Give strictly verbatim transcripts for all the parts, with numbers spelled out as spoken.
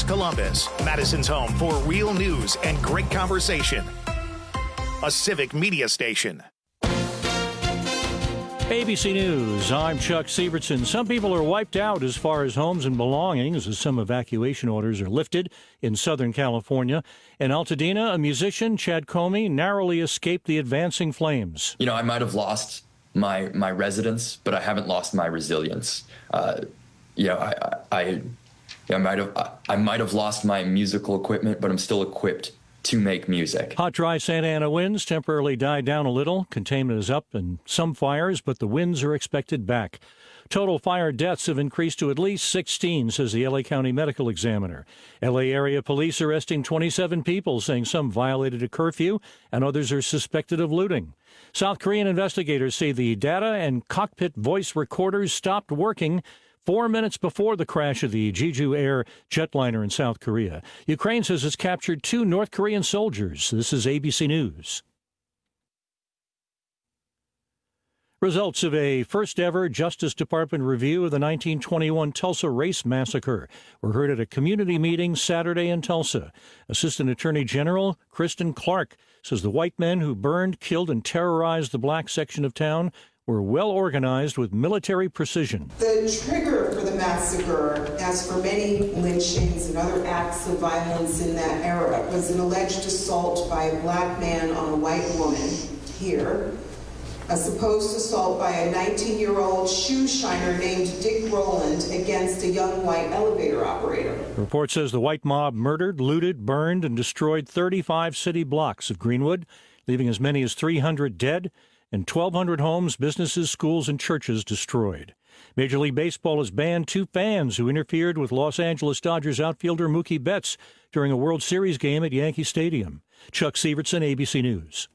Columbus, Madison's home for real news and great conversation. A Civic Media station. A B C News, I'm Chuck Sievertson. Some people are wiped out as far as homes and belongings as some evacuation orders are lifted in Southern California. In Altadena, a musician, Chad Comey, narrowly escaped the advancing flames. You know, I might have lost my my residence, but I haven't lost my resilience. Uh, you know, I I, I might have I might have lost my musical equipment, but I'm still equipped to make music. Hot, dry Santa Ana winds temporarily died down a little. Containment is up in some fires, but the winds are expected back. Total fire deaths have increased to at least sixteen, says the L A County Medical Examiner. L A area police arresting twenty-seven people, saying some violated a curfew and others are suspected of looting. South Korean investigators say the data and cockpit voice recorders stopped working four minutes before the crash of the Jeju Air jetliner in South Korea. Ukraine says it's captured two North Korean soldiers. This is A B C News. Results of a first-ever Justice Department review of the nineteen twenty-one Tulsa Race Massacre were heard at a community meeting Saturday in Tulsa. Assistant Attorney General Kristen Clark says the white men who burned, killed, and terrorized the black section of town were well organized with military precision. The trigger for the massacre, as for many lynchings and other acts of violence in that era, was an alleged assault by a black man on a white woman here, a supposed assault by a nineteen-year-old shoe shiner named Dick Rowland against a young white elevator operator. The report says the white mob murdered, looted, burned, and destroyed thirty-five city blocks of Greenwood, leaving as many as three hundred dead and twelve hundred homes, businesses, schools, and churches destroyed. Major League Baseball has banned two fans who interfered with Los Angeles Dodgers outfielder Mookie Betts during a World Series game at Yankee Stadium. Chuck Sievertson, A B C News.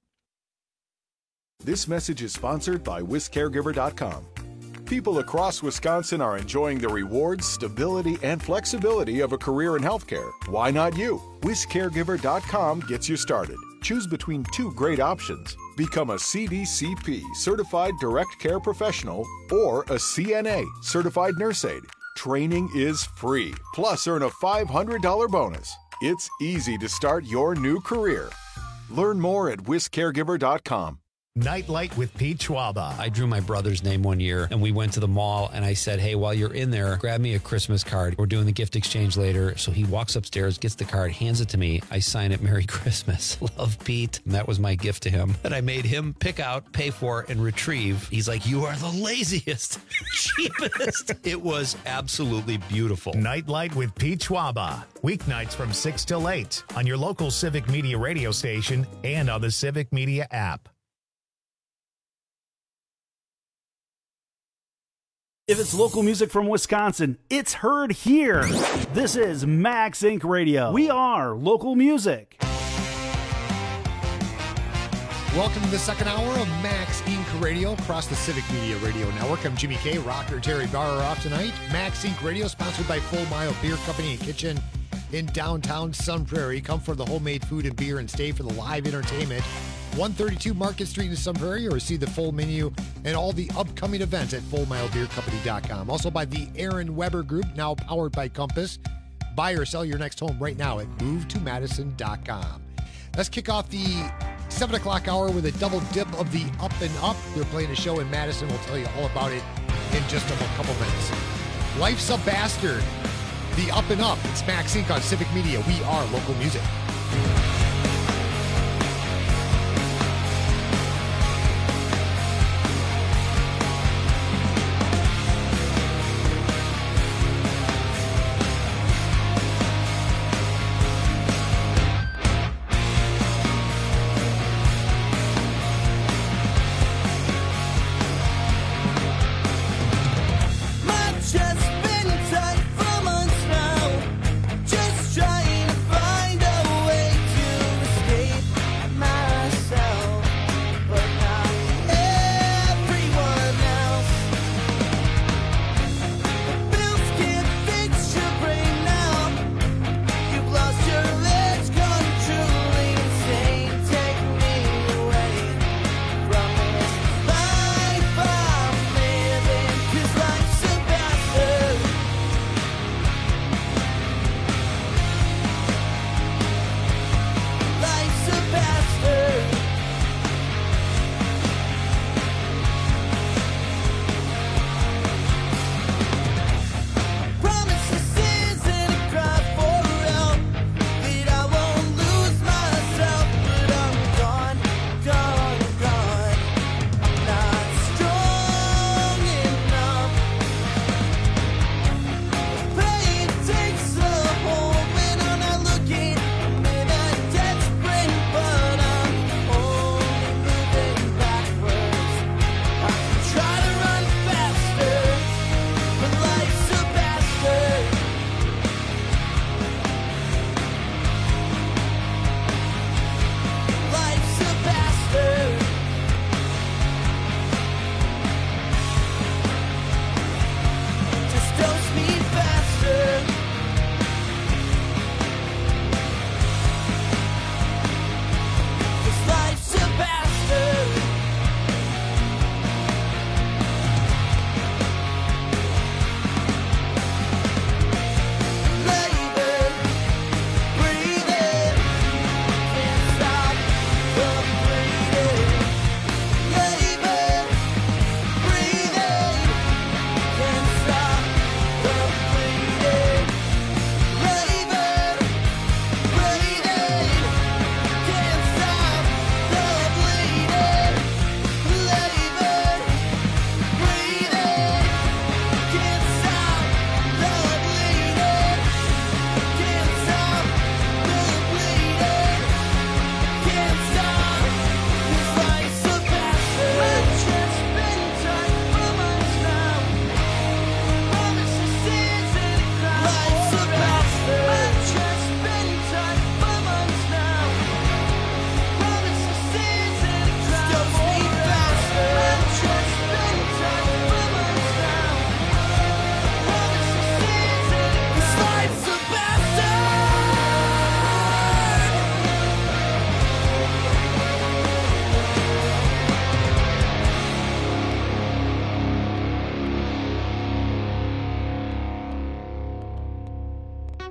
This message is sponsored by Wis Caregiver dot com. People across Wisconsin are enjoying the rewards, stability, and flexibility of a career in healthcare. Why not you? Wis Caregiver dot com gets you started. Choose between two great options. Become a C D C P, Certified Direct Care Professional, or a C N A, Certified Nurse Aide. Training is free, plus earn a five hundred dollars bonus. It's easy to start your new career. Learn more at Wis Caregiver dot com. Nightlight with Pete Schwaba. I drew my brother's name one year, and we went to the mall, and I said, hey, while you're in there, grab me a Christmas card. We're doing the gift exchange later. So he walks upstairs, gets the card, hands it to me. I sign it, Merry Christmas. Love, Pete. And that was my gift to him. And I made him pick out, pay for, and retrieve. He's like, you are the laziest, cheapest. It was absolutely beautiful. Nightlight with Pete Schwaba. Weeknights from six till eight on your local Civic Media radio station and on the Civic Media app. If it's local music from Wisconsin, it's heard here. This is Max Incorporated. Radio. We are local music. Welcome to the second hour of Max Incorporated. Radio across the Civic Media Radio Network. I'm Jimmy K. Rocker Terry Barr off tonight. Max Incorporated Radio, sponsored by Full Mile Beer Company and Kitchen in downtown Sun Prairie. Come for the homemade food and beer and stay for the live entertainment. one thirty-two Market Street in Sun Prairie, or see the full menu and all the upcoming events at full mile beer company dot com. Also by the Aaron Weber Group, now powered by Compass. Buy or sell your next home right now at move to madison dot com. Let's kick off the seven o'clock hour with a double dip of the Up and Up. They're playing a show in Madison. We'll tell you all about it in just a couple minutes. Life's a Bastard. The Up and Up. It's Max Incorporated on Civic Media. We are local music. Find a way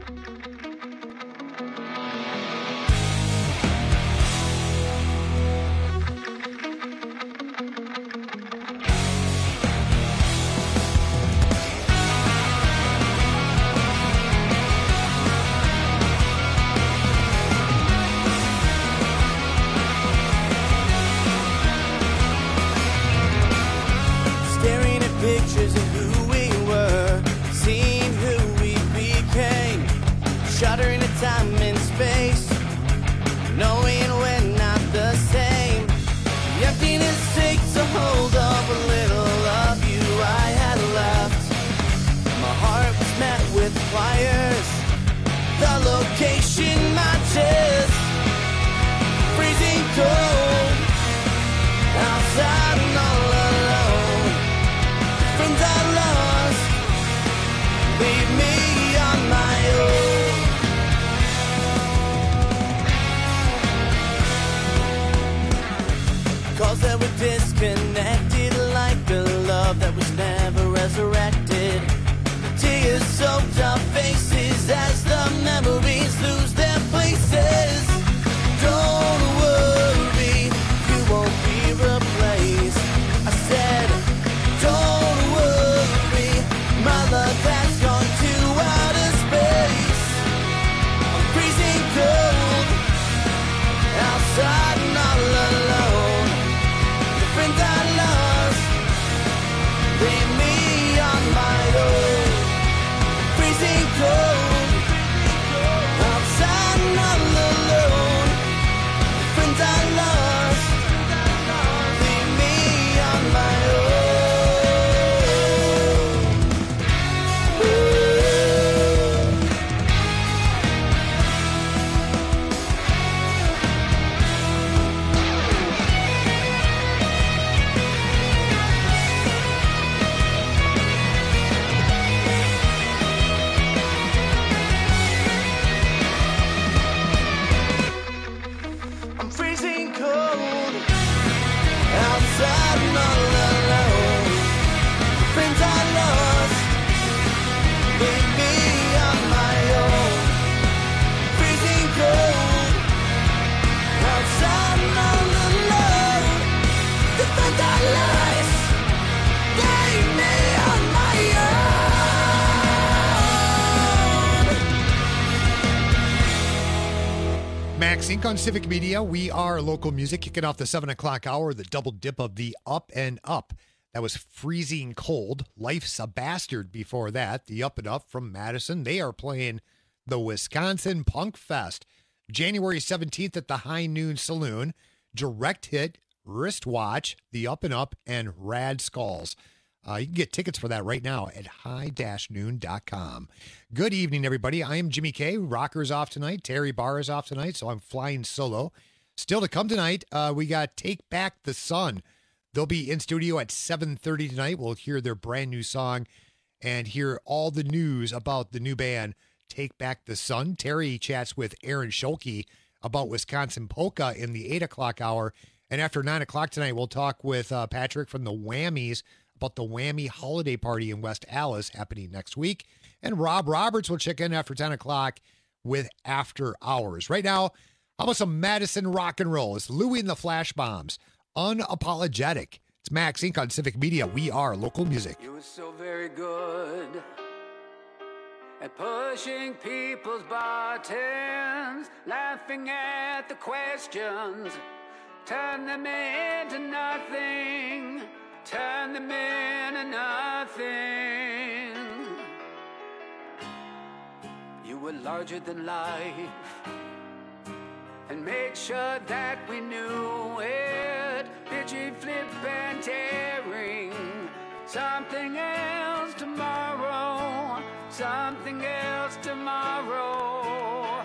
Pictures of who we were, seeing who we became, shuddering at time and space, knowing we're not the same. The emptiness takes a hold of a little of you I had left. My heart was met with fires, the location matches, freezing cold, outside and all alone. Friends I lost, leave me on my own. Calls that were disconnected, like a love that was never resurrected. Tears soaked our faces as the memories lose their places. Don't worry, you won't be replaced. I said, don't worry, my love has gone to outer space. I'm freezing cold, outside and all alone. The friends I lost, leave me on my own. Freezing cold, outside and all alone. The friends I lost, leave me on my own. I'm freezing cold, outside and all alone. Friends I lost, leave me on my own. Freezing cold, outside and all alone. The friends I lost, leave me on my own. Max Inc on Civic Media. We are local music, kicking off the seven o'clock hour, the double dip of the Up and Up. That was Freezing Cold. Life's a Bastard before that. The Up and Up from Madison. They are playing the Wisconsin Punk Fest January seventeenth at the High Noon Saloon. Direct Hit, Wristwatch, The Up and Up, and Rad Skulls. Uh, you can get tickets for that right now at high dash noon dot com. Good evening, everybody. I am Jimmy K. Rocker's off tonight. Terry Barr is off tonight, so I'm flying solo. Still to come tonight, uh, we got Take Back the Sun. They'll be in studio at seven thirty tonight. We'll hear their brand new song and hear all the news about the new band, Take Back the Sun. Terry chats with Aaron Scholke about Wisconsin Polka in the eight o'clock hour. And after nine o'clock tonight, we'll talk with uh, Patrick from the Whammies about the Whammy Holiday Party in West Allis happening next week. And Rob Roberts will check in after ten o'clock with After Hours. Right now, how about some Madison rock and roll? It's Louie and the Flash Bombs, Unapologetic. It's Max Inc on Civic Media. We are local music. You were so very good at pushing people's buttons, laughing at the questions, turn them into nothing, turn them into nothing. You were larger than life, and made sure that we knew it. Bitchy, flip, and tearing. Something else tomorrow. Something else tomorrow.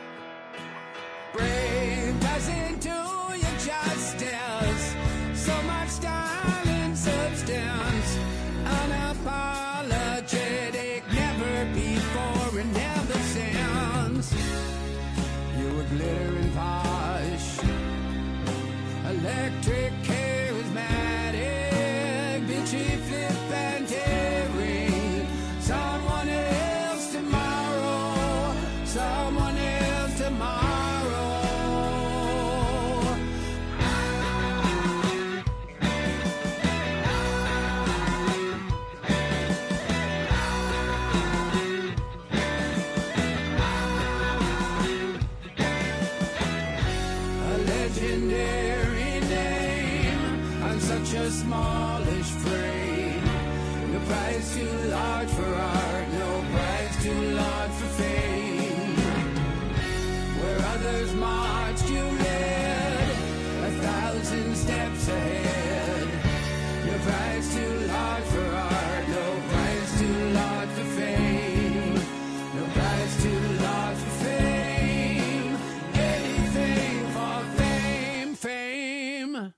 Brave doesn't do you justice. So much style and substance. Unapologetic, never before and never since. You were glittering posh, electric, charismatic, bitchy, flip, and tearing. Someone else tomorrow, someone else tomorrow. A legendary name on such a smallish frame. No price too large for art, no price too large for fame. Where others marched, you led a thousand steps ahead. No price too large for art, no price too large for fame. No price too large for fame. Anything for fame, fame.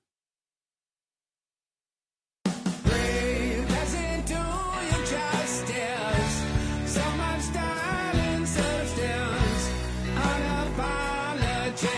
Brave as into your justice, so much style and substance, unapologetic.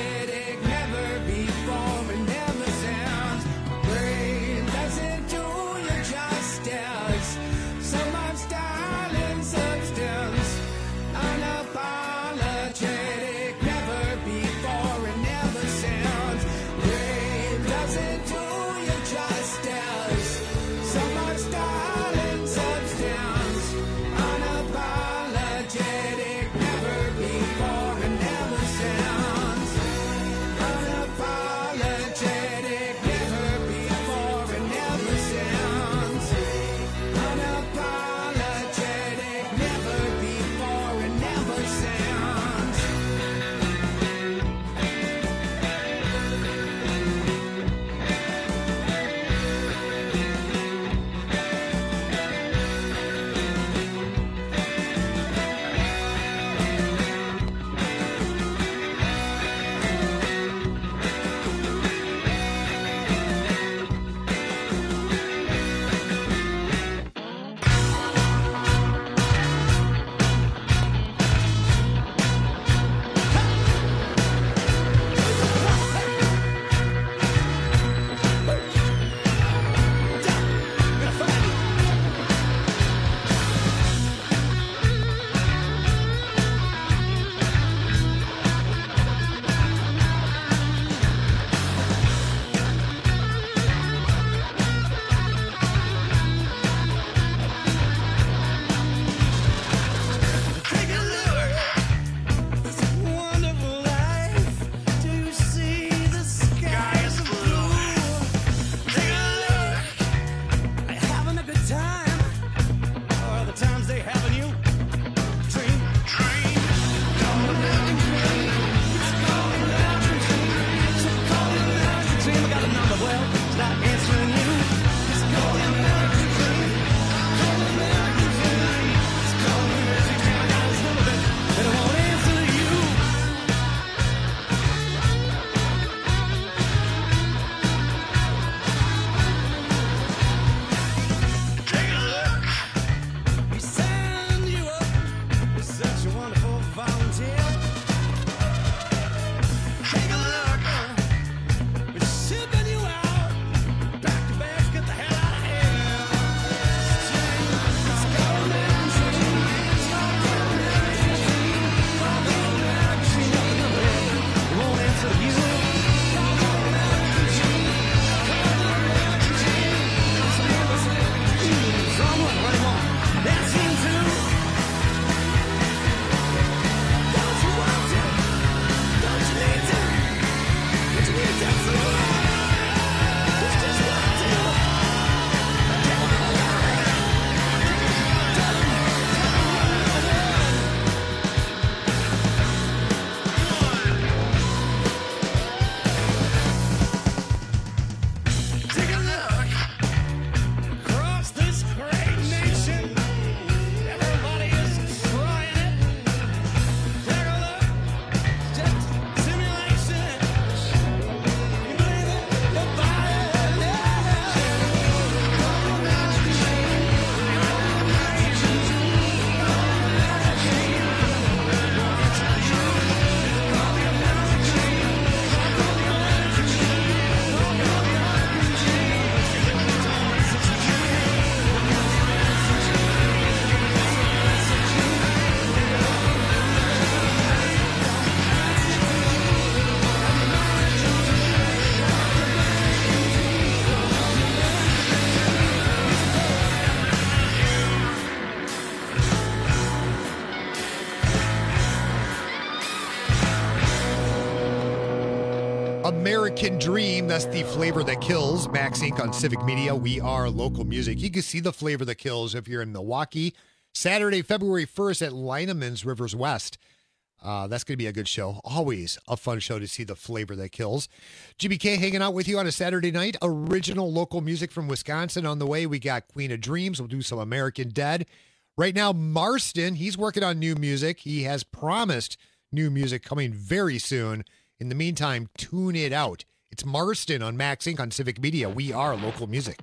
American Dream. That's the Flavor That Kills. Max Incorporated on Civic Media. We are local music. You can see the Flavor That Kills if you're in Milwaukee. Saturday, February first at Lineman's Rivers West. Uh, that's going to be a good show. Always a fun show to see the Flavor That Kills. G B K hanging out with you on a Saturday night. Original local music from Wisconsin on the way. We got Queen of Dreams. We'll do some American Dead. Right now, Marston, he's working on new music. He has promised new music coming very soon. In the meantime, tune it out. It's Marston on Max Incorporated on Civic Media. We are local music.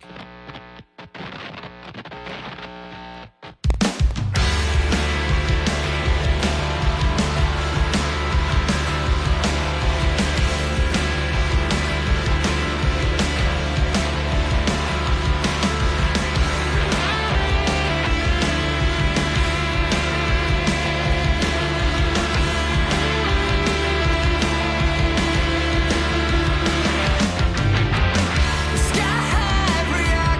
Sky high,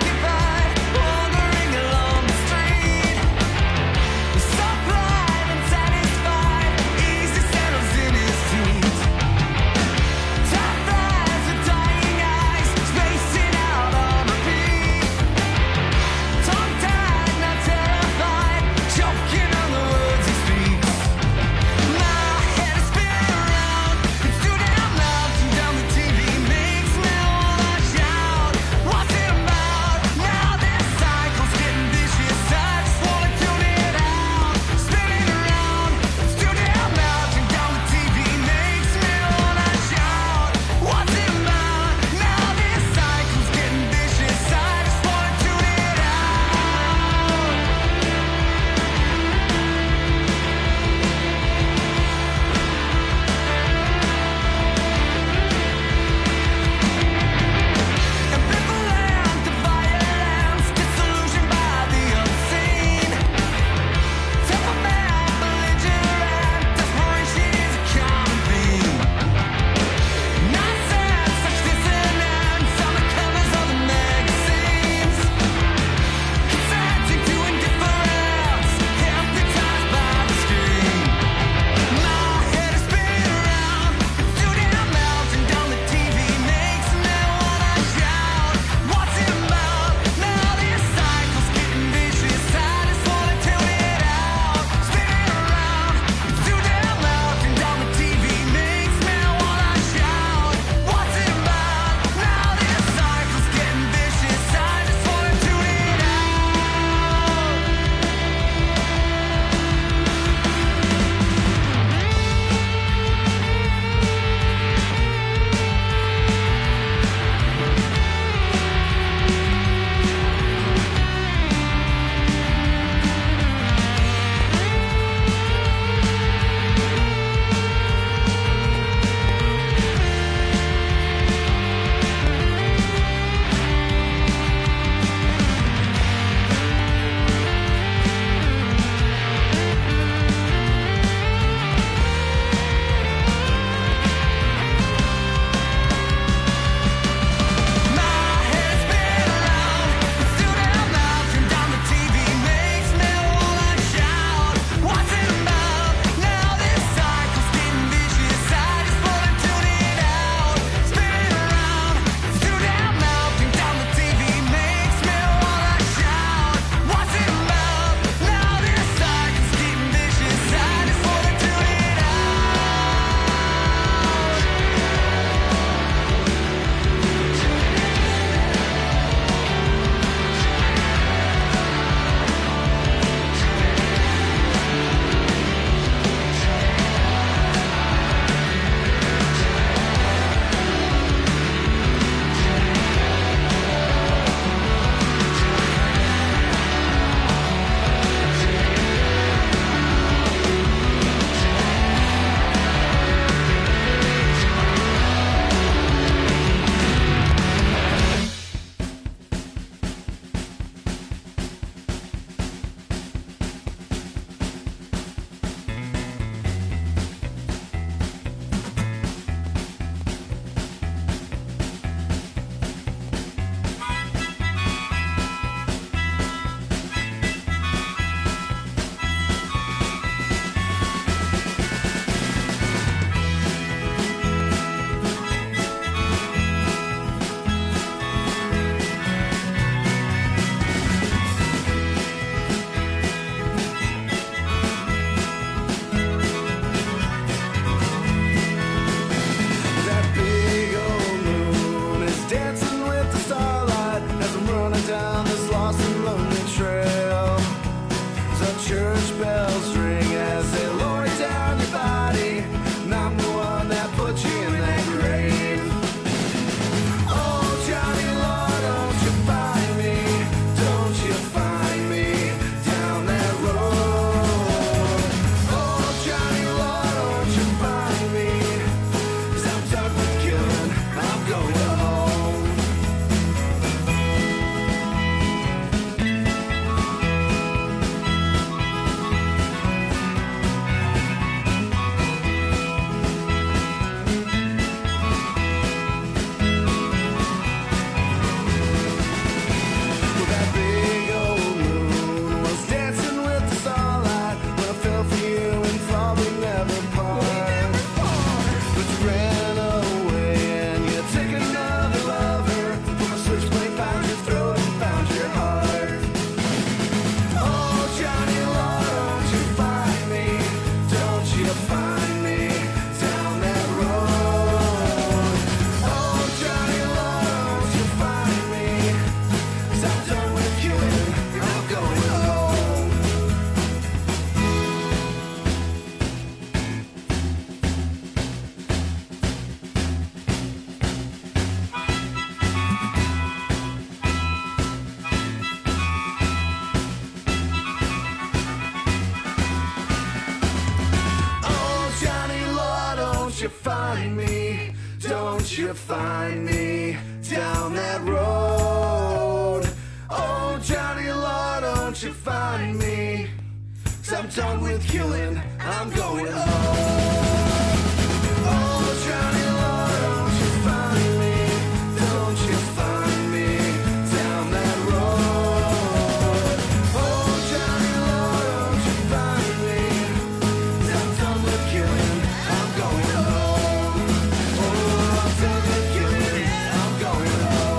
don't you find me, don't you find me down that road. Oh, Johnny Law, don't you find me, 'cause I'm done with killing, I'm going home. Oh, Johnny Law, don't you find me, don't you find me down that road. Oh, Johnny Law, don't you find me, 'cause I'm done with killing, I'm going home. Oh, I'm done with killing, I'm going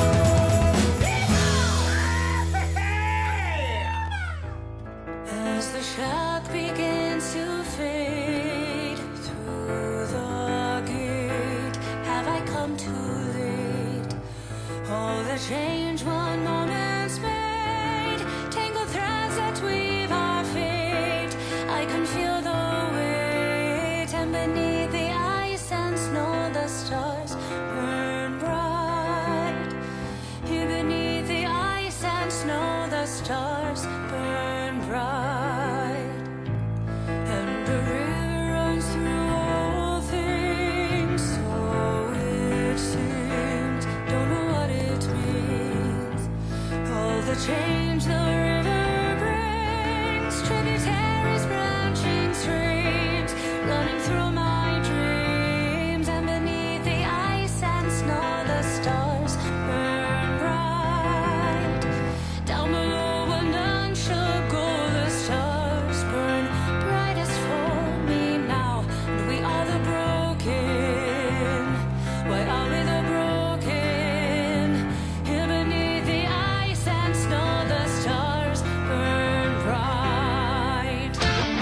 home. As the shack begins to fade through the gate, have I come too late? All the change one moment's made, tangled threads that weave our fate. I can feel the weight, and beneath the ice and snow the stars burn bright. Here beneath the ice and snow the stars burn bright. And a river runs through all things, so it seems. Don't know what it means. All the change the river brings, tributaries, branching streams, running through my dreams. And beneath the ice and snow the stars burn bright. Down below when none shall go, the stars burn brightest for me now. And we are the broken. Why are we the broken? Here beneath the ice and snow the stars burn bright.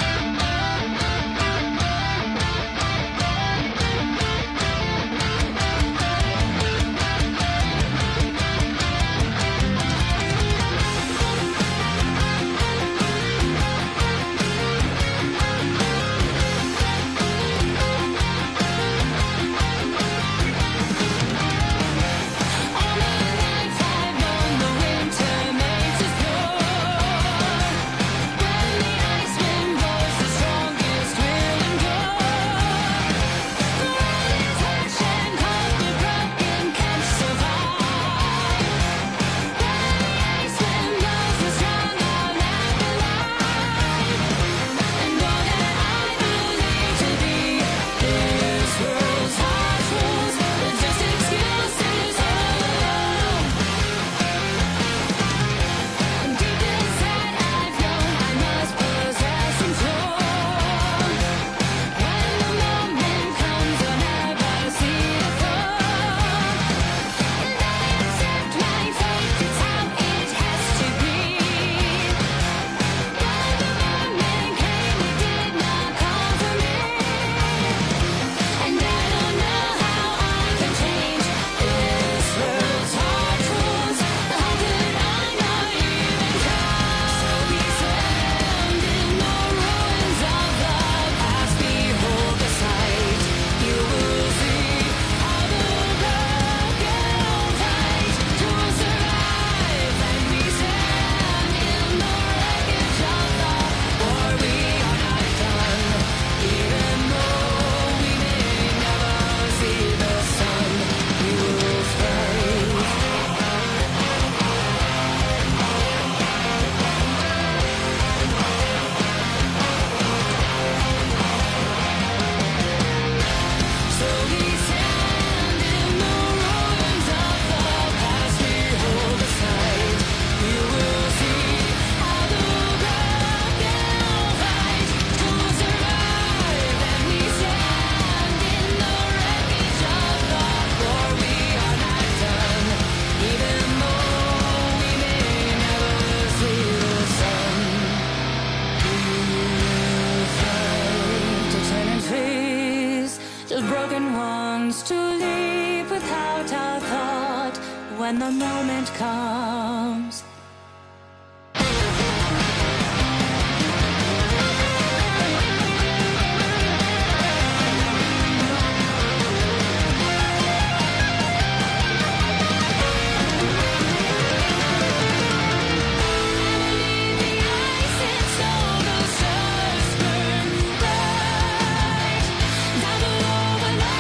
All my life I've known the winter makes us pure. When the ice wind blows, the strongest will endure. The world is harsh and cold, the broken can survive. When the ice wind blows, the strong are left alive. And all that I believe to be this world's harsh rules are just excuses all alone. And deep inside I've known I must possess control. When the moment comes, I'll never see it come. And I accept my fate, it's how it has to be. When the moment came, it did not come for me. And I don't know how I can change this world's harsh rules. How could I not even try? So we stand in the ruins of the past. Behold the sight. You will see how the broken fight to survive. And we stand in the wreckage of the war. We are not done, even though we may never see the sun. We will strive. So we stand in the ruins of the past. Behold the sight. You will see how the broken fight to survive. And we stand in the wreckage of the war. We are not done, even though we may never see the sun. We will fight to turn and face the broken ones, to leap without a thought when the moment comes. Down below when I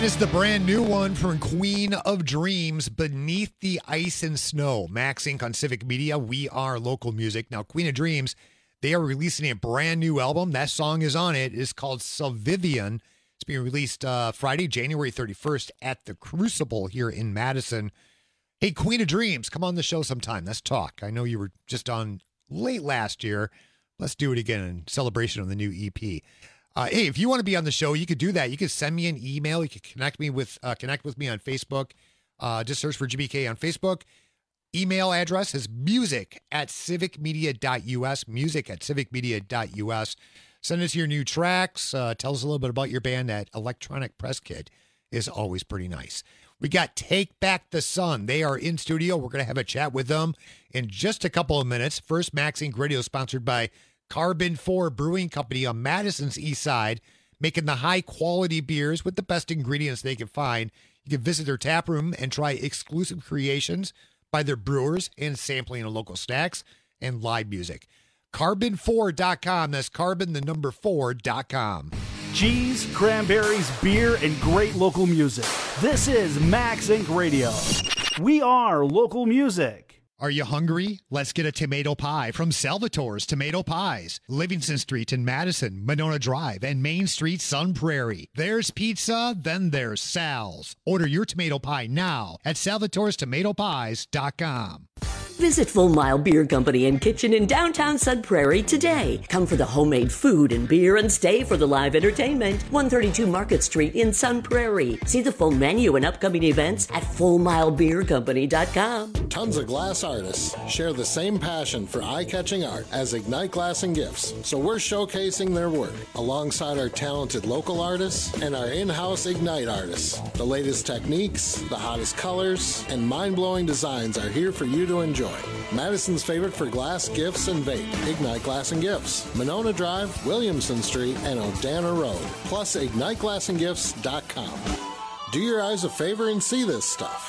That is the brand new one from Queen of Dreams, Beneath the Ice and Snow. Max Incorporated on Civic Media. We are local music. Now, Queen of Dreams, they are releasing a brand new album. That song is on it. It's called Salvivian. It's being released uh, Friday, January thirty-first at the Crucible here in Madison. Hey, Queen of Dreams, come on the show sometime. Let's talk. I know you were just on late last year. Let's do it again in celebration of the new E P. Uh, hey, if you want to be on the show, you could do that. You could send me an email. You could connect me with uh, connect with me on Facebook. Uh, just search for G B K on Facebook. Email address is music at civicmedia.us. Music at civicmedia.us. Send us your new tracks. Uh, tell us a little bit about your band. That electronic press kit is always pretty nice. We got Take Back the Sun. They are in studio. We're going to have a chat with them in just a couple of minutes. First, Max Incorporated Radio, sponsored by Carbon four Brewing Company on Madison's East Side, making the high-quality beers with the best ingredients they can find. You can visit their tap room and try exclusive creations by their brewers and sampling of local snacks and live music. carbon four dot com. That's carbon, the number four dot com. Cheese, cranberries, beer, and great local music. This is Max Incorporated Radio. We are local music. Are you hungry? Let's get a tomato pie from Salvatore's Tomato Pies. Livingston Street in Madison, Monona Drive, and Main Street, Sun Prairie. There's pizza, then there's Sal's. Order your tomato pie now at salvatores tomato pies dot com. Visit Full Mile Beer Company and Kitchen in downtown Sun Prairie today. Come for the homemade food and beer and stay for the live entertainment. one thirty-two Market Street in Sun Prairie. See the full menu and upcoming events at full mile beer company dot com. Tons of glass artists share the same passion for eye-catching art as Ignite Glass and Gifts, so we're showcasing their work alongside our talented local artists and our in-house Ignite artists. The latest techniques, the hottest colors, and mind-blowing designs are here for you to enjoy. Madison's favorite for glass, gifts, and vape, Ignite Glass and Gifts. Monona Drive, Williamson Street, and Odana Road. Plus, ignite glass and gifts dot com. Do your eyes a favor and see this stuff.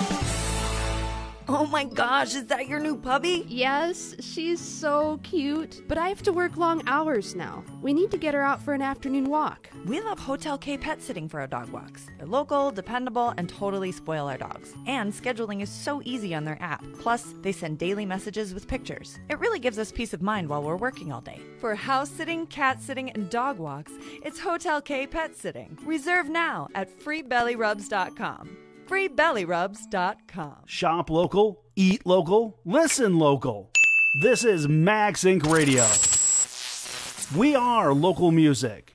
Oh my gosh, is that your new puppy? Yes, she's so cute. But I have to work long hours now. We need to get her out for an afternoon walk. We love Hotel K Pet Sitting for our dog walks. They're local, dependable, and totally spoil our dogs. And scheduling is so easy on their app. Plus, they send daily messages with pictures. It really gives us peace of mind while we're working all day. For house sitting, cat sitting, and dog walks, it's Hotel K Pet Sitting. Reserve now at free belly rubs dot com. free belly rubs dot com. Shop local, eat local, listen local. This is Max Incorporated Radio. We are local music.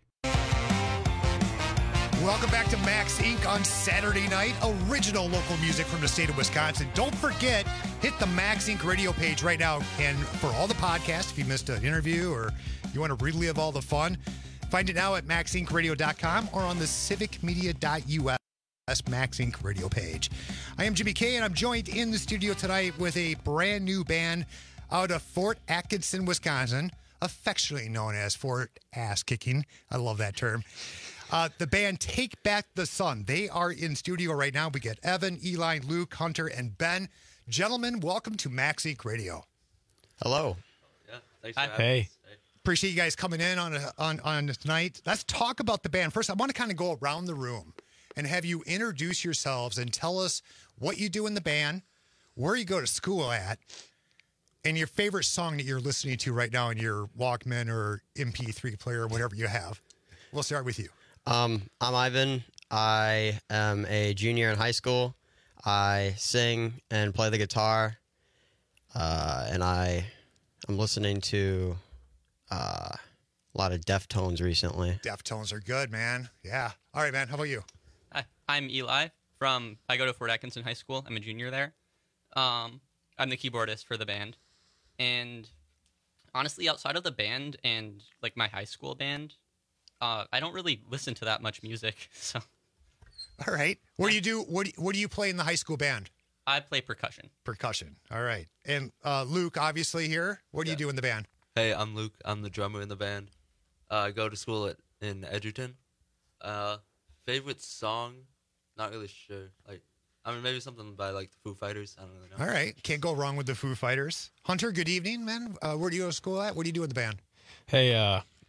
Welcome back to Max Incorporated on Saturday night. Original local music from the state of Wisconsin. Don't forget, hit the Max Incorporated Radio page right now. And for all the podcasts, if you missed an interview or you want to relive all the fun, find it now at max inc radio dot com or on the civic media dot u s Max Incorporated Radio page. I am Jimmy K, and I'm joined in the studio tonight with a brand new band out of Fort Atkinson, Wisconsin, affectionately known as Fort Ass Kicking. I love that term. Uh, the band Take Back the Sun. They are in studio right now. We get Evan, Eli, Luke, Hunter, and Ben. Gentlemen, welcome to Max Incorporated Radio. Hello. Yeah, thanks for having Hey. us. Appreciate you guys coming in on a, on on tonight. Let's talk about the band. First, I want to kind of go around the room and have you introduce yourselves and tell us what you do in the band, where you go to school at, and your favorite song that you're listening to right now in your Walkman or M P three player or whatever you have. We'll start with you. Um, I'm Ivan. I am a junior in high school. I sing and play the guitar, uh, and I, I'm listening to uh, a lot of Deftones recently. Deftones are good, man. Yeah. All right, man. How about you? Hi, I'm Eli from, I go to Fort Atkinson High School. I'm a junior there. Um, I'm the keyboardist for the band. And honestly, outside of the band and like my high school band, uh, I don't really listen to that much music. So, all right. What do you do? What do you, what do you play in the high school band? I play percussion. Percussion. All right. And uh, Luke, obviously here. What do Yeah. you do in the band? Hey, I'm Luke. I'm the drummer in the band. Uh, I go to school at in Edgerton. Uh, favorite song? Not really sure. Like, I mean, maybe something by like the Foo Fighters. I don't really know. All right. Can't go wrong with the Foo Fighters. Hunter, good evening, man. Uh, where do you go to school at? What do you do in the band? Hey, uh,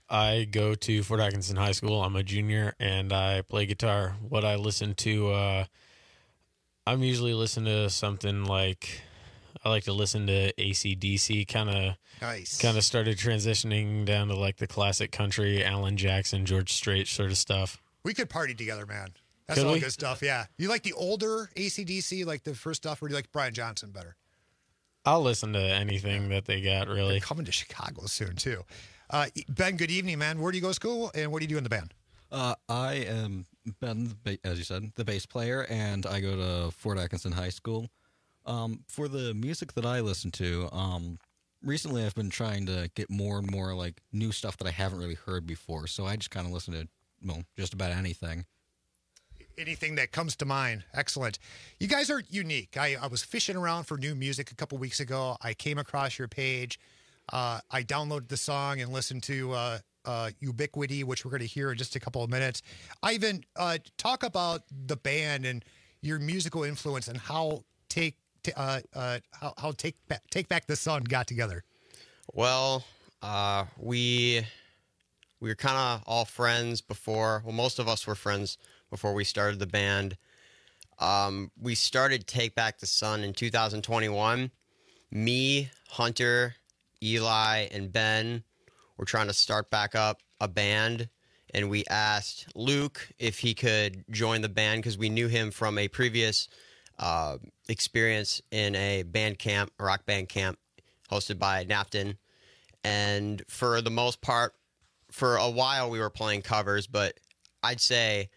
I go to Fort Atkinson High School. I'm a junior, and I play guitar. What I listen to, uh, I'm usually listening to something like, I like to listen to A C D C, kind of nice. Kind of started transitioning down to like the classic country, Alan Jackson, George Strait sort of stuff. We could party together, man. That's Could all we? good stuff, yeah. You like the older A C D C, like the first stuff, or do you like Brian Johnson better? I'll listen to anything that they got, really. They're coming to Chicago soon, too. Uh, Ben, good evening, man. Where do you go to school, and what do you do in the band? Uh, I am Ben, as you said, the bass player, and I go to Fort Atkinson High School. Um, for the music that I listen to, um, recently I've been trying to get more and more like new stuff that I haven't really heard before, so I just kind of listen to, well, just about anything. Anything that comes to mind. Excellent. You guys are unique. I, I was fishing around for new music a couple weeks ago. I came across your page. Uh, I downloaded the song and listened to uh, uh, Ubiquity, which we're going to hear in just a couple of minutes. Ivan, uh, talk about the band and your musical influence and how take uh, uh, how, how take back, take back the Sun got together. Well, uh, we we were kind of all friends before. Well, most of us were friends before we started the band. Um, we started Take Back the Sun in two thousand twenty-one. Me, Hunter, Eli, and Ben were trying to start back up a band, and we asked Luke if he could join the band because we knew him from a previous uh, experience in a band camp, a rock band camp, hosted by Napton. And for the most part, for a while we were playing covers, but I'd say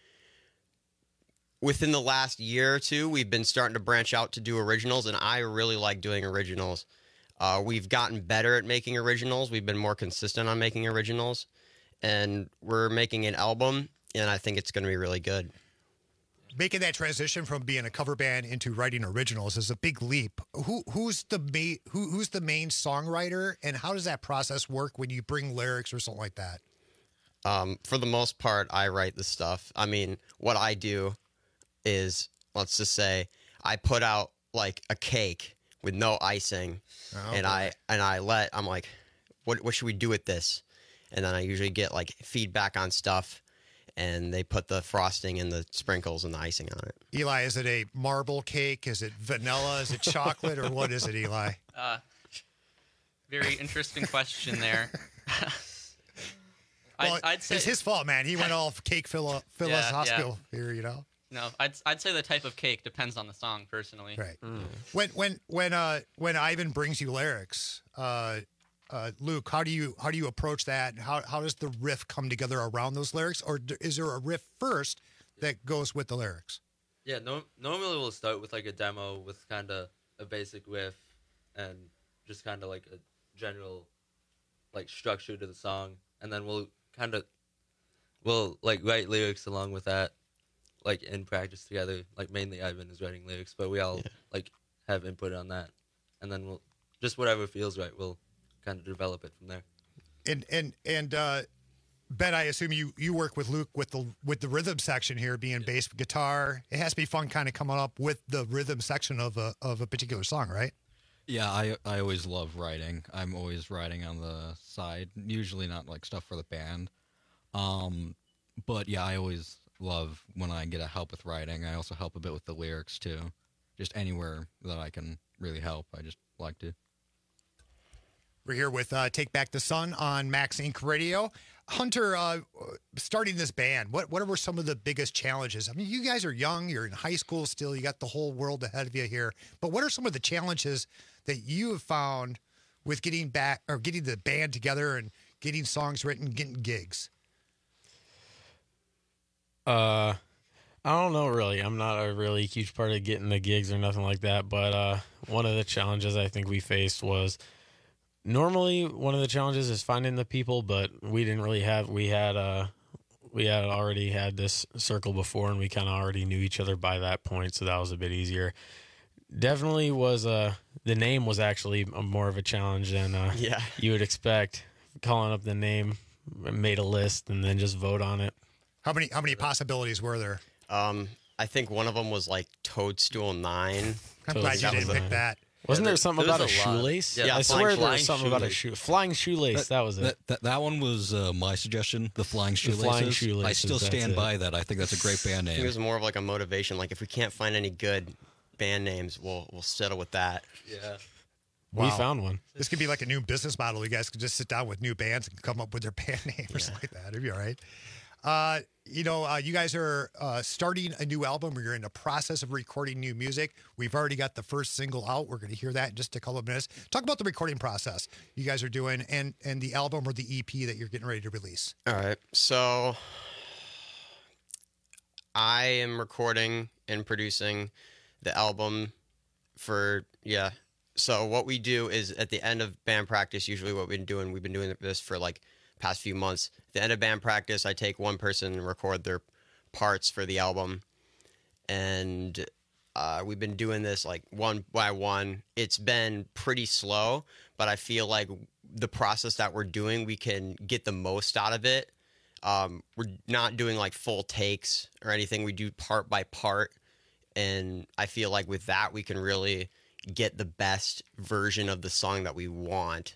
within the last year or two, we've been starting to branch out to do originals, and I really like doing originals. Uh, we've gotten better at making originals. We've been more consistent on making originals, and we're making an album, and I think it's going to be really good. Making that transition from being a cover band into writing originals is a big leap. Who who's the ma- who who's the main songwriter, and how does that process work when you bring lyrics or something like that? Um, for the most part, I write the stuff. I mean, what I do is, let's just say, I put out like a cake with no icing, oh, and boy. I and I let I'm like, what what should we do with this? And then I usually get like feedback on stuff, and they put the frosting and the sprinkles and the icing on it. Eli, is it a marble cake? Is it vanilla? Is it chocolate? Or what is it, Eli? Uh, very interesting question there. Well, I'd, I'd say it's his fault, man. He went all cake philo- Phyllis Yeah, Hospital here, you know. No, I'd I'd say the type of cake depends on the song, personally. Right. When when when uh when Ivan brings you lyrics, uh, uh, Luke, how do you how do you approach that? How how does the riff come together around those lyrics, or d- is there a riff first that goes with the lyrics? Yeah, no, normally we'll start with like a demo with kind of a basic riff and just kind of like a general like structure to the song, and then we'll kind of we'll like write lyrics along with that, like in practice together. Like mainly Ivan is writing lyrics, but we all yeah. like have input on that, and then we'll just whatever feels right, we'll kind of develop it from there. And and and uh, Ben, I assume you you work with Luke with the with the rhythm section here, being bass guitar. It has to be fun, kind of coming up with the rhythm section of a of a particular song, right? Yeah, I I always love writing. I'm always writing on the side, usually not like stuff for the band. Um, but yeah, I always love when I get a help with writing. I also help a bit with the lyrics too. Just anywhere that I can really help, I just like to. We're here with uh, Take Back the Sun on Max Incorporated. Radio. Hunter, uh, starting this band, what what were some of the biggest challenges? I mean, you guys are young, you're in high school still, you got the whole world ahead of you here. But what are some of the challenges that you have found with getting back or getting the band together and getting songs written, getting gigs? Uh, I don't know really. I'm not a really huge part of getting the gigs or nothing like that. But uh, one of the challenges I think we faced was normally one of the challenges is finding the people, but we didn't really have. We had uh, we had already had this circle before, and we kind of already knew each other by that point, so that was a bit easier. Definitely was uh the name was actually more of a challenge than uh, yeah. you would expect. Calling up the name, made a list, and then just vote on it. How many how many possibilities were there? Um, I think one of them was like Toadstool Nine. I'm glad you didn't pick that. Wasn't Yeah, there something there about a was a lot. shoelace? Yeah, I flying- swear there flying was something about a shoelace. shoe flying shoelace. That, was it. That, that, that one was uh, my suggestion. The flying The shoelaces. Flying Shoelaces, I still that's stand it. by that. I think that's a great band I think it name. was more of like a motivation. Like if we can't find any good band names, we'll we'll settle with that. Yeah. We found one. This could be like a new business model. You guys could just sit down with new bands and come up with their band name or something like that. It'd be all right. Uh, you know, uh, you guys are uh, starting a new album, or you're in the process of recording new music. We've already got the first single out. We're going to hear that in just a couple of minutes. Talk about the recording process you guys are doing, and and the album or the E P that you're getting ready to release. All right. So I am recording and producing the album for, yeah. So what we do is at the end of band practice, usually what we've been doing, we've been doing this for like past few months. At the end of band practice, I take one person and record their parts for the album. And uh, we've been doing this like one by one. It's been pretty slow, but I feel like the process that we're doing, we can get the most out of it. Um, we're not doing like full takes or anything. We do part by part. And I feel like with that, we can really get the best version of the song that we want.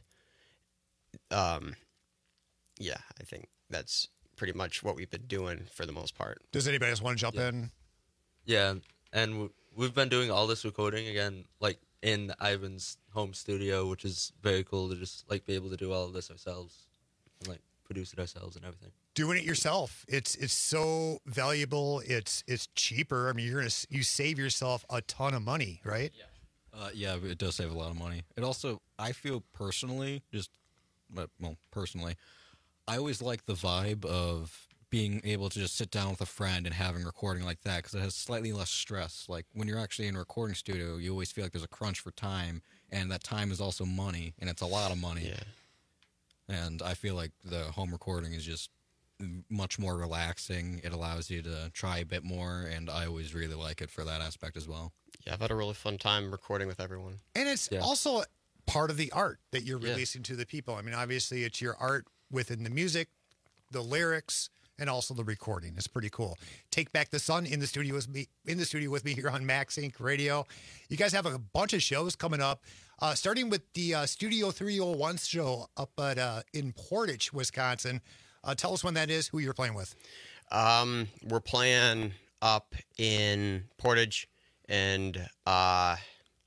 Um, yeah, I think that's pretty much what we've been doing for the most part. Does anybody else want to jump in? Yeah, and w- we've been doing all this recording again, like in Ivan's home studio, which is very cool to just like be able to do all of this ourselves and like produce it ourselves and everything. Doing it yourself, it's it's so valuable. It's it's cheaper. I mean, you're gonna you save yourself a ton of money, right? Yeah. Uh, yeah, it does save a lot of money. It also, I feel personally, just, well, personally, I always like the vibe of being able to just sit down with a friend and having recording like that, because it has slightly less stress. Like when you're actually in a recording studio, you always feel like there's a crunch for time, and that time is also money, and it's a lot of money. Yeah. And I feel like the home recording is just much more relaxing. It allows you to try a bit more, and I always really like it for that aspect as well. Yeah, I've had a really fun time recording with everyone. And it's Yeah. also part of the art that you're Yeah. releasing to the people. I mean, obviously, it's your art within the music, the lyrics, and also the recording. It's pretty cool. Take Back the Sun in the studio with me, in the studio with me here on Max Inc Radio. You guys have a bunch of shows coming up, uh, starting with the uh, Studio three oh one show up at uh, in Portage, Wisconsin. Uh, tell us when that is, who you're playing with. Um, we're playing up in Portage, and uh,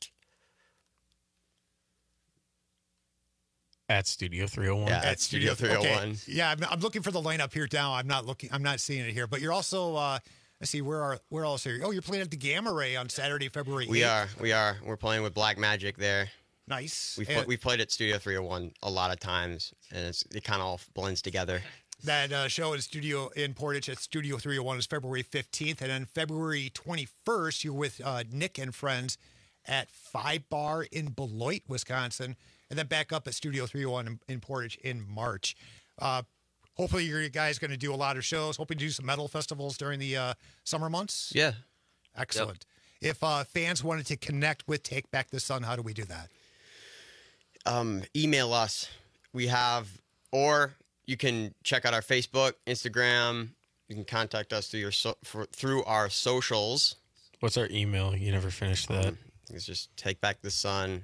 At Studio three oh one. Yeah, at Studio three oh one. Okay. Yeah, I'm, I'm looking for the lineup here now. I'm not looking. I'm not seeing it here. But you're also. Uh, let's see. Where are where else are you? Oh, you're playing at the Gamma Ray on Saturday, February eighth. we are, we are, we're playing with Black Magic there. Nice. We've, And- pl- we've played at Studio three oh one a lot of times, and it's, it kind of all blends together. That uh, show in studio in Portage at Studio three oh one is February fifteenth, and then February twenty-first, you're with uh, Nick and friends at Five Bar in Beloit, Wisconsin, and then back up at Studio three oh one in, in Portage in March. Uh, hopefully, you guys going to do a lot of shows. Hoping to do some metal festivals during the uh, summer months. Yeah. Excellent. If uh, fans wanted to connect with Take Back the Sun, how do we do that? Um, email us. We have, or you can check out our Facebook, Instagram. You can contact us through your so, for, through our socials. What's our email? You never finished that. Um, it's just Take Back the Sun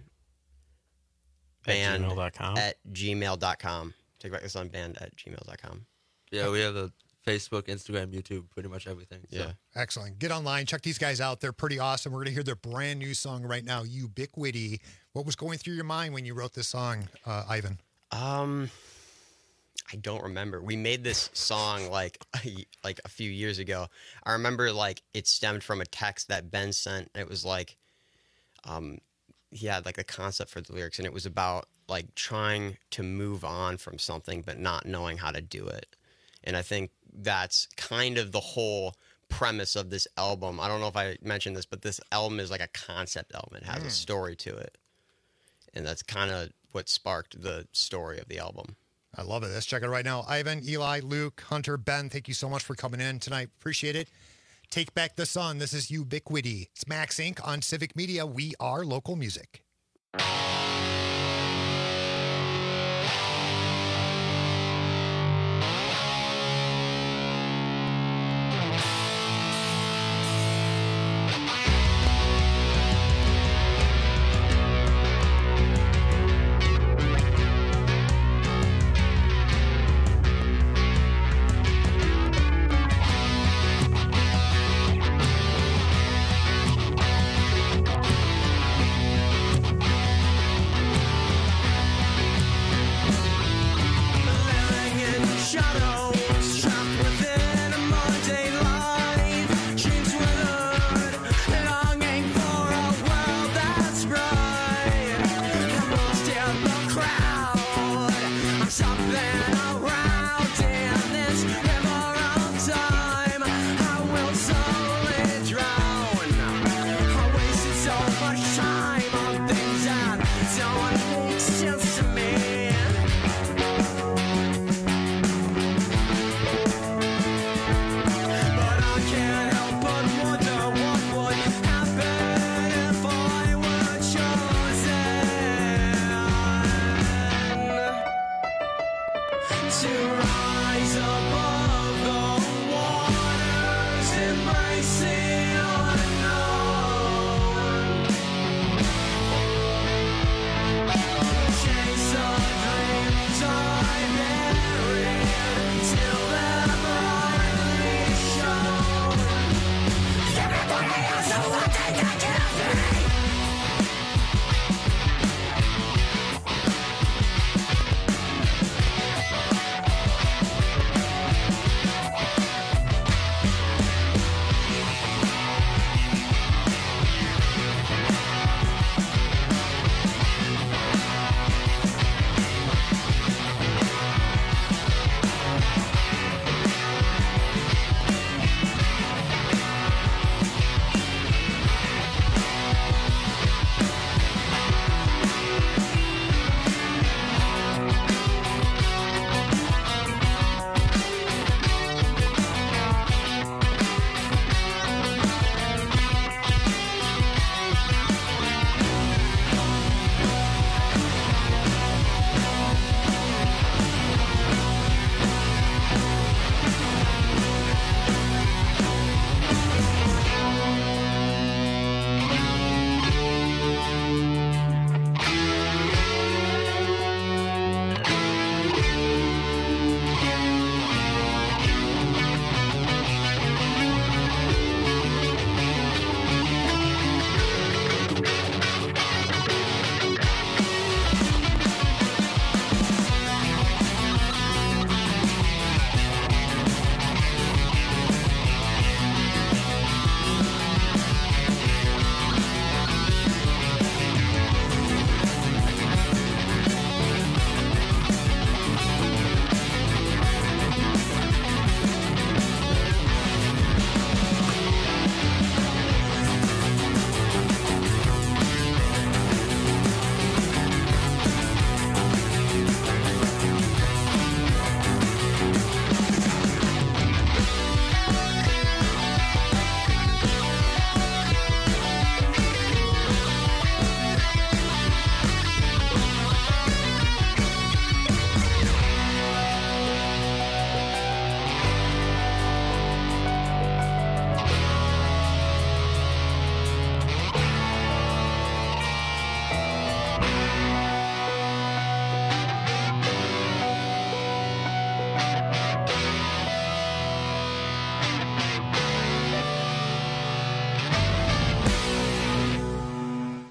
At band gmail dot com? at gmail dot com. Take Back the Sun band at gmail dot com. Yeah, we have a Facebook, Instagram, YouTube, pretty much everything. So. Yeah. Excellent. Get online. Check these guys out. They're pretty awesome. We're going to hear their brand new song right now, Ubiquity. What was going through your mind when you wrote this song, uh, Ivan? Um, I don't remember. We made this song like a, like a few years ago. I remember like it stemmed from a text that Ben sent. It was like, um, he had like the concept for the lyrics, and it was about like trying to move on from something but not knowing how to do it. And I think that's kind of the whole premise of this album. I don't know if I mentioned this, but this album is like a concept album. It has Mm. a story to it. And that's kind of what sparked the story of the album. I love it. Let's check it right now. Ivan, Eli, Luke, Hunter, Ben, thank you so much for coming in tonight. Appreciate it. Take Back the Sun. This is Ubiquity. It's Max Incorporated on Civic Media. We are local music.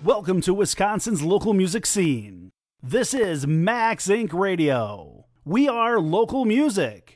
Welcome to Wisconsin's local music scene. This is Max Incorporated. Radio. We are local music.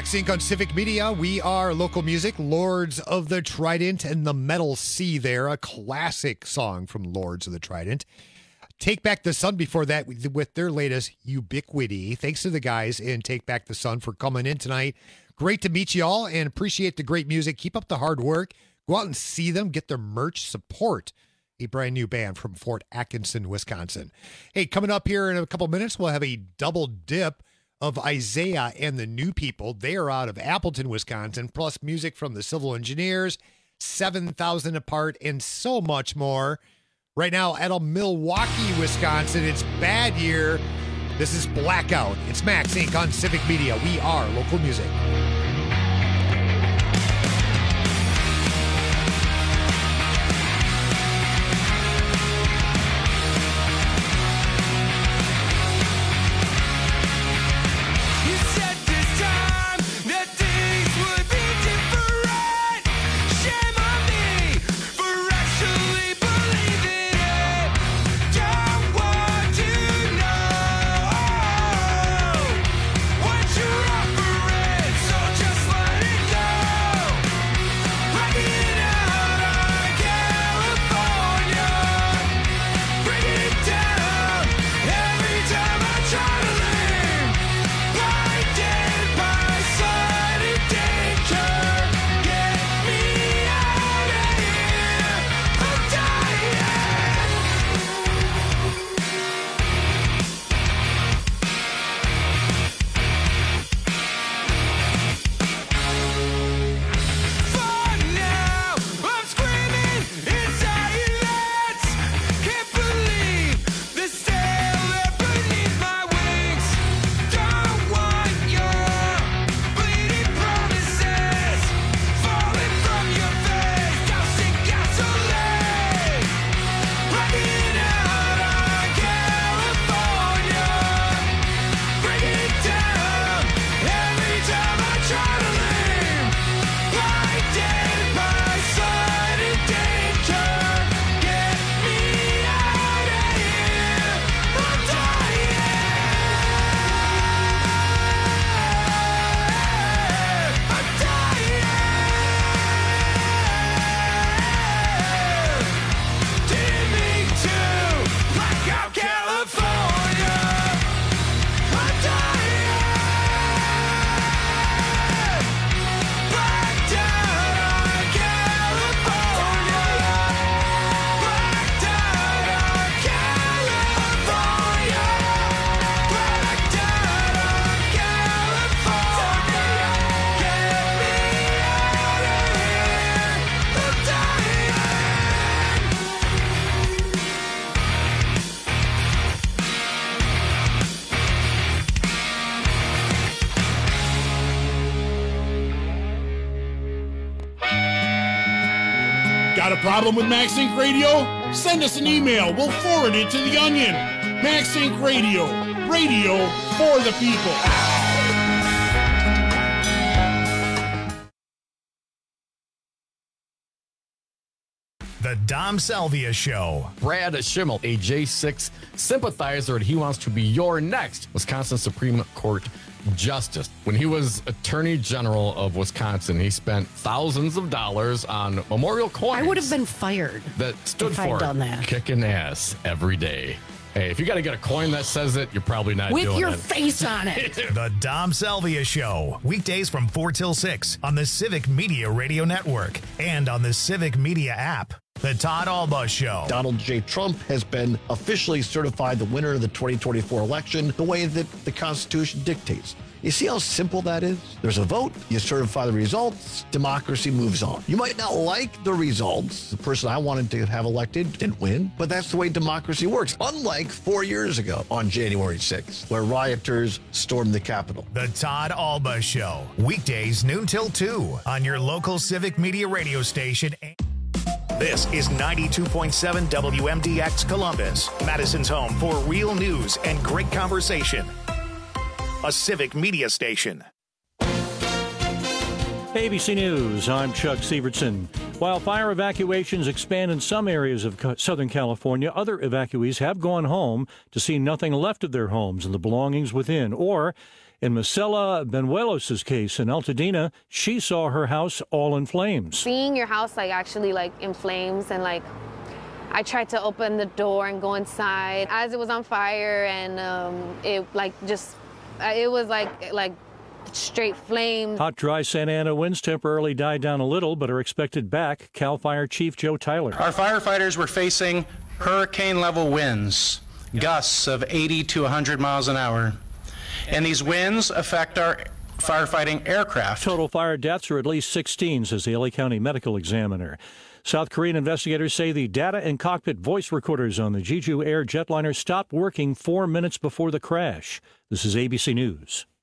Max Incorporated on Civic Media. We are local music, Lords of the Trident and the Metal Sea there, a classic song from Lords of the Trident. Take Back the Sun before that with, with their latest Ubiquity. Thanks to the guys in Take Back the Sun for coming in tonight. Great to meet you all and appreciate the great music. Keep up the hard work. Go out and see them. Get their merch. Support a brand new band from Fort Atkinson, Wisconsin. Hey, coming up here in a couple minutes, we'll have a double dip of Isaiah and the New People. They are out of Appleton, Wisconsin, plus music from the Civil Engineers, seven thousand Apart, and so much more. Right now at a Milwaukee, Wisconsin, it's Bad Year. This is Blackout. It's Max Incorporated on Civic Media. We are local music. Got a problem with Max Inc Radio? Send us an email. We'll forward it to The Onion. Max Inc Radio. Radio for the people. The Dom Salvia Show. Brad Schimmel, a J six sympathizer, and he wants to be your next Wisconsin Supreme Court Justice. When he was Attorney General of Wisconsin, he spent thousands of dollars on memorial coins. I would have been fired that stood if for I'd done that. kicking ass every day. Hey, if you got to get a coin that says it, you're probably not With doing your it. face on it. The Dom Salvia Show. Weekdays from four till six on the Civic Media Radio Network and on the Civic Media app. The Todd Alba Show. Donald J. Trump has been officially certified the winner of the twenty twenty-four election the way that the Constitution dictates. You see how simple that is? There's a vote, you certify the results, democracy moves on. You might not like the results. The person I wanted to have elected didn't win, but that's the way democracy works. Unlike four years ago on January sixth, where rioters stormed the Capitol. The Todd Alba Show. Weekdays noon till two on your local Civic Media radio station. This is ninety-two point seven W M D X Columbus, Madison's home for real news and great conversation. A Civic Media station. A B C News, I'm Chuck Sievertson. While fire evacuations expand in some areas of Southern California, other evacuees have gone home to see nothing left of their homes and the belongings within, or In Marcela Benuelos' case in Altadena, she saw her house all in flames. Seeing your house like actually like in flames, and like I tried to open the door and go inside as it was on fire, and um, it like just it was like like straight flames. Hot, dry Santa Ana winds temporarily died down a little, but are expected back. CAL FIRE Chief Joe Tyler. Our firefighters were facing hurricane-level winds, gusts of eighty to one hundred miles an hour. And these winds affect our firefighting aircraft. Total fire deaths are at least sixteen, says the L A County Medical Examiner. South Korean investigators say the data and cockpit voice recorders on the Jeju Air jetliner stopped working four minutes before the crash. This is A B C News.